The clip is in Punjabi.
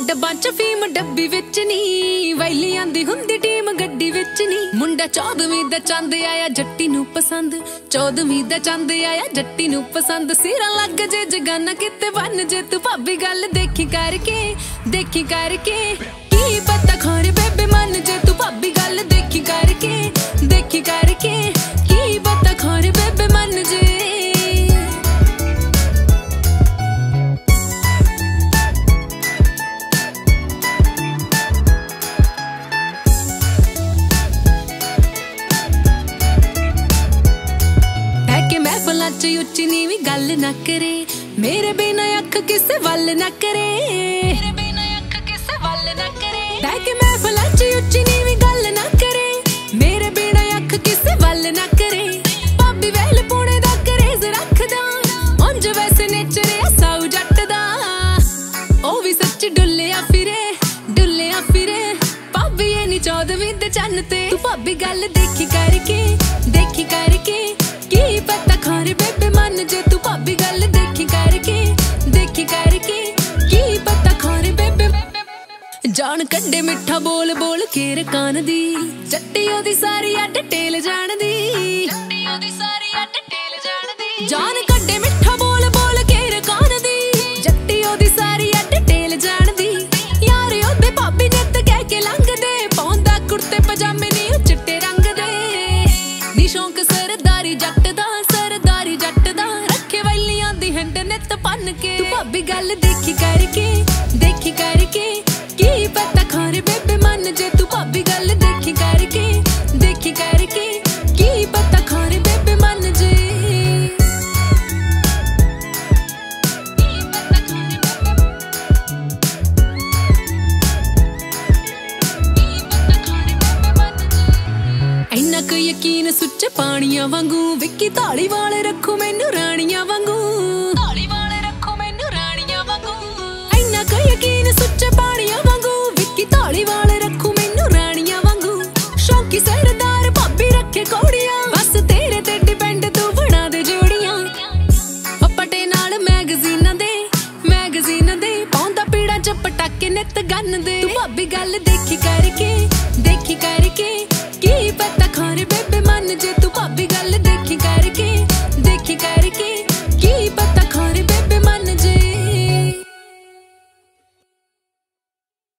ਡੱਬਾਂ ਚ ਫੀਮ ਡੱਬੀ ਵਿੱਚ ਨੀ, ਵੈਲੀਆਂ ਦੀ ਹੁੰਦੀ ਟੀਮ ਗੱਡੀ ਵਿੱਚ ਨੀ। ਮੁੰਡਾ 14ਵੀਂ ਦਾ ਚੰਦ ਆਇਆ ਜੱਟੀ ਨੂੰ ਪਸੰਦ, 14ਵੀਂ ਦਾ ਚੰਦ ਆਇਆ ਜੱਟੀ ਨੂੰ ਪਸੰਦ। ਸਿਰਾਂ ਲੱਗ ਜੇ ਜਗਾਨਾ ਕਿਤੇ ਬਣ ਜੇ ਤੂੰ ਭਾਬੀ, ਗੱਲ ਦੇਖੀ ਕਰਕੇ ਦੇਖੀ ਕਰਕੇ। ਕੀ ਪਤਾ ਖੋਰੇ ਬੇਬੇ ਮੰਨ ਜੇ ਤੂੰ ਭਾਬੀ, ਗੱਲ ਦੇਖੀ ਕਰਕੇ ਦੇਖੀ ਕਰਕੇ। ਕੀ ਪਤਾ ਖੋਰੇ ਬੇਬੇ ਮੰਨ ਜੇ। ਚ ਉੱਚੀ ਨੀਵੀਂ ਗੱਲ ਨਾ ਕਰੇ, ਮੇਰੇ ਬਿਨਾ ਅੱਖ ਕਿਸੇ ਵੱਲ ਨਾ ਕਰੇ, ਮੇਰੇ ਬਿਨਾ ਅੱਖ ਕਿਸੇ ਵੱਲ ਨਾ ਕਰੇ। ਬਹਿ ਕੇ ਮਹਿਫਲਾਂ ਚ ਉੱਚੀ ਨੀਵੀਂ ਗੱਲ ਨਾ ਕਰੇ, ਮੇਰੇ ਬਿਨਾ ਅੱਖ ਕਿਸੇ ਵੱਲ ਨਾ ਕਰੇ। ਭਾਬੀ ਵਹਿਲ ਪੁਣੇ ਦਾ ਕਰੇਜ਼ ਰੱਖਦਾ, ਉਂਝ ਵੈਸੇ ਨੇਚਰ ਸਾਊ ਜੱਟ ਦਾ। ਉਹ ਵੀ ਸੱਚ ਡੁੱਲਿਆ ਫਿਰੇ ਭਾਬੀ ਇਹ ਨੀ 14ਵੀਂ ਦੇ ਚੰਨ ਤੇ। ਤੂੰ ਭਾਬੀ ਗੱਲ ਦੇਖੀ ਕਰਕੇ ਦੇਖੀ ਕਰਕੇ। ਕੀ ਪਤਾ ਖੋਰੇ ਬੇਬੇ ਮੰਨ ਜੇ ਤੂੰ ਭਾਬੀ, ਗੱਲ ਦੇਖੀ ਕਰਕੇ ਦੇਖੀ ਕਰਕੇ। ਕੀ ਪਤਾ ਖੋਰੇ ਬੇਬੇ ਜਾਣ ਕੱਢੇ ਮਿੱਠਾ ਬੋਲ ਬੋਲ ਕੇ ਰਕਾਨ ਦੀ, ਜੱਟੀ ਉਹਦੀ ਸਾਰੀ ਆ ਡਿਟੇਲ ਜਾਣਦੀ, ਜੱਟੀ ਉਹਦੀ ਸਾਰੀ ਆ ਡਿਟੇਲ ਜਾਣਦੀ। ਜਾਣ ਕੱਢੇ ਮਿੱਠਾ ਬੋਲ ਬੋਲ ਕੇ ਰਕਾਨ ਦੀ, ਜੱਟੀ ਉਹਦੀ ਸਾਰੀ ਆ ਡਿਟੇਲ ਜਾਣਦੀ। ਯਾਰ ਉਹਦੇ ਭਾਬੀ ਨਿੱਤ ਕਹਿ ਕੇ ਲੰਘਦੇ, ਪਾਉਂਦਾ ਕੁੜਤੇ ਪਜਾਮੇ ਨੀ ਉਹ ਚਿੱਟੇ ਰੰਗ ਦੇ। ਨੀ ਸ਼ੌਂਕ ਸਰਦਾਰੀ ਜੱਟ ਦਾ, ਸਰਦਾਰੀ ਜੱਟ ਦਾ, ਰੱਖੇ ਵੈਲੀਆਂ ਦੀ ਹਿੰਡ ਨਿੱਤ ਭੰਨ ਕੇ। ਤੂੰ ਭਾਬੀ ਗੱਲ ਦੇਖੀ ਕਰਕੇ ਦੇਖੀ ਕਰਕੇ। ਕੀ ਪਤਾ ਖੋਰੇ ਬੇਬੇ ਮੰਨ ਜੇ ਤੂੰ ਭਾਬੀ, ਗੱਲ ਦੇਖੀ ਕਰਕੇ ਦੇਖੀ ਕਰਕੇ। ਕੀ ਪਤਾ ਖੋਰੇ ਬੇਬੇ ਮੰਨ ਜੇ। ਇੰਨਾ ਕੁ ਯਕੀਨ ਸੁੱਚੇ ਪਾਣੀਆਂ ਵਾਂਗੂ, ਵਿੱਕੀ ਧਾਲੀਵਾਲ ਰੱਖੂ ਮੈਨੂੰ ਰਾਣੀਆਂ ਵਾਂਗੂ, ਧਾਲੀਵਾਲ ਰੱਖੂ ਮੈਨੂੰ ਰਾਣੀਆਂ ਵਾਂਗੂ। ਇੰਨਾ ਕੁ ਯਕੀਨ ਸੁੱਚੇ ਪਾਣੀਆਂ ਵਾਂਗੂ, ਵਿੱਕੀ ਧਾਲੀਵਾਲ ਰੱਖੂ ਮੈਨੂੰ ਰਾਣੀਆਂ ਵਾਂਗੂ। ਸ਼ੌਂਕੀ ਸਰਦਾਰ ਭਾਬੀ ਰੱਖੇ ਕੌੜੀਆਂ, ਬਸ ਤੇਰੇ ਤੇ ਡਿਪੈਂਡ ਤੂੰ ਬਣਾ ਦੇ ਜੋੜੀਆਂ। ਪੱਟੇ ਨਾਲ ਮੈਗਜ਼ੀਨਾਂ ਦੇ ਪਾਉਂਦਾ ਪੀੜਾ ਚ ਪਟਾਕੇ ਨਿੱਤ ਗੰਨ ਦੇ। ਤੂੰ ਭਾਬੀ ਗੱਲ ਦੇਖੀ ਕਰਕੇ ਦੇਖੀ ਕਰਕੇ। ਕੀ ਪਤਾ ਖੋਰੇ ਬੇਬੇ ਮੰਨ ਜੇ ਤੂੰ ਭਾਬੀ, ਗੱਲ ਦੇਖੀ